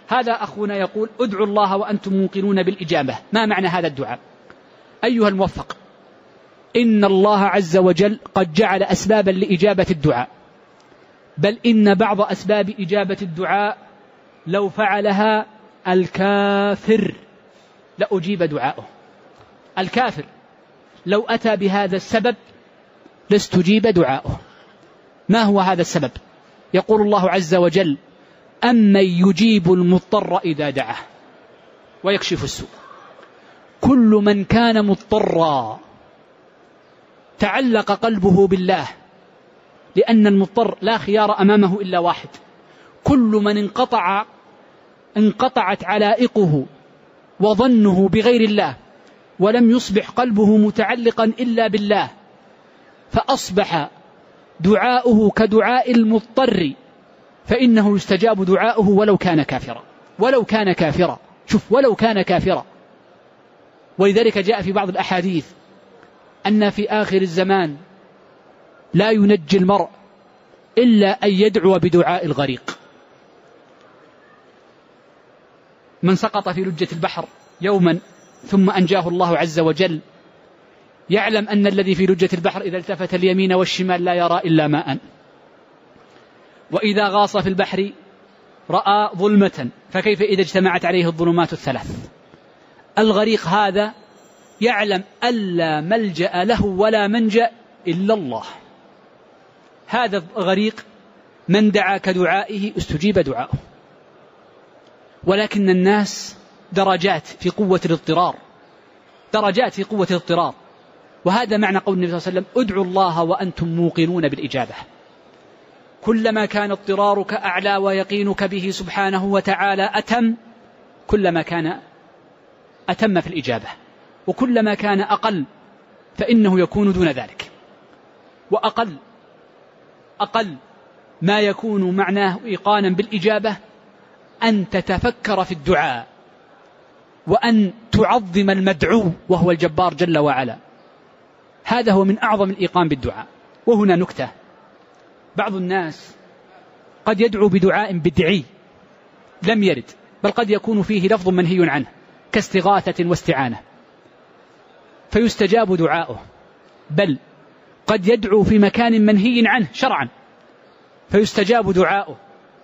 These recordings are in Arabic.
هذا أخونا يقول ادعوا الله وأنتم موقنون بالإجابة، ما معنى هذا الدعاء؟ أيها الموفق، إن الله عز وجل قد جعل أسبابا لإجابة الدعاء، بل إن بعض أسباب إجابة الدعاء لو فعلها الكافر لأجيب دعاؤه. الكافر لو أتى بهذا السبب لاستجيب دعاؤه. ما هو هذا السبب؟ يقول الله عز وجل أمن يجيب المضطر إذا دعاه ويكشف السوء. كل من كان مضطرا تعلق قلبه بالله، لأن المضطر لا خيار أمامه إلا واحد. كل من انقطعت علائقه وظنه بغير الله ولم يصبح قلبه متعلقا إلا بالله، فأصبح دعاؤه كدعاء المضطر، فإنه يستجاب دعاؤه ولو كان كافرا. ولو كان كافرا، شوف، ولو كان كافرا. ولذلك جاء في بعض الأحاديث أن في آخر الزمان لا ينجي المرء إلا أن يدعو بدعاء الغريق. من سقط في لجة البحر يوما ثم أنجاه الله عز وجل يعلم أن الذي في لجة البحر إذا التفت اليمين والشمال لا يرى إلا ماء، وإذا غاص في البحر رأى ظلمة، فكيف إذا اجتمعت عليه الظلمات الثلاث؟ الغريق هذا يعلم ألا ملجأ له ولا منجأ إلا الله. هذا الغريق من دعا كدعائه استجيب دعاؤه. ولكن الناس درجات في قوة الاضطرار، درجات في قوة الاضطرار. وهذا معنى قول النبي صلى الله عليه وسلم ادعوا الله وأنتم موقنون بالإجابة. كلما كان اضطرارك أعلى ويقينك به سبحانه وتعالى أتم، كلما كان أتم في الإجابة، وكلما كان أقل فإنه يكون دون ذلك. وأقل ما يكون معناه إيقانا بالإجابة أن تتفكر في الدعاء وأن تعظم المدعو وهو الجبار جل وعلا. هذا هو من أعظم الإيقان بالدعاء. وهنا نكتة: بعض الناس قد يدعو بدعاء بدعي لم يرد، بل قد يكون فيه لفظ منهي عنه كاستغاثة واستعانة فيستجاب دعاؤه، بل قد يدعو في مكان منهي عنه شرعا فيستجاب دعاؤه.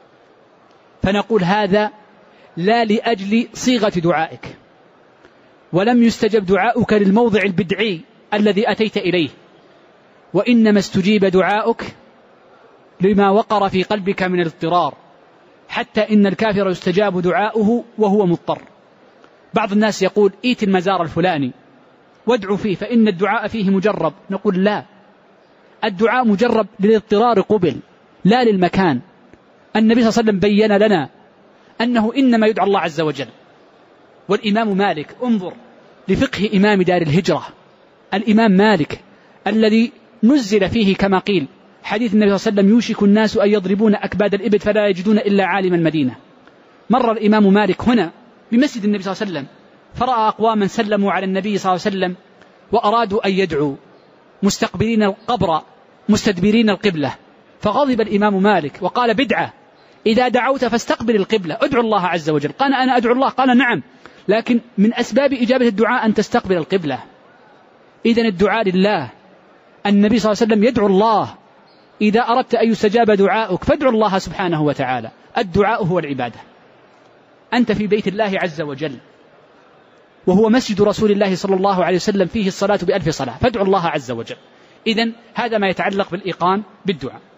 فنقول هذا لا لأجل صيغة دعائك، ولم يستجب دعاؤك للموضع البدعي الذي أتيت إليه، وإنما استجيب دعاؤك لما وقر في قلبك من الاضطرار، حتى إن الكافر يستجاب دعاؤه وهو مضطر. بعض الناس يقول ائت المزار الفلاني وادعو فيه فإن الدعاء فيه مجرب. نقول لا، الدعاء مجرب للاضطرار قبل لا للمكان. النبي صلى الله عليه وسلم بين لنا أنه إنما يدعى الله عز وجل. والإمام مالك، انظر لفقه إمام دار الهجرة الإمام مالك الذي نزل فيه كما قيل حديث النبي صلى الله عليه وسلم يوشك الناس أن يضربون أكباد الإبل فلا يجدون إلا عالم المدينة. مر الإمام مالك هنا بمسجد النبي صلى الله عليه وسلم فرأى أقواما سلموا على النبي صلى الله عليه وسلم وأرادوا أن يدعوا مستقبلين القبر مستدبرين القبلة، فغضب الإمام مالك وقال بدعة، إذا دعوت فاستقبل القبلة، ادعو الله عز وجل. قال أنا أدعو الله؟ قال نعم، لكن من أسباب إجابة الدعاء أن تستقبل القبلة. إذن الدعاء لله. النبي صلى الله عليه وسلم يدعو الله: إذا أردت أن يستجاب دعاؤك فادعو الله سبحانه وتعالى. الدعاء هو العبادة. أنت في بيت الله عز وجل وهو مسجد رسول الله صلى الله عليه وسلم فيه الصلاة ب1000 صلاة، فادعو الله عز وجل. إذن هذا ما يتعلق بالإيقان بالدعاء.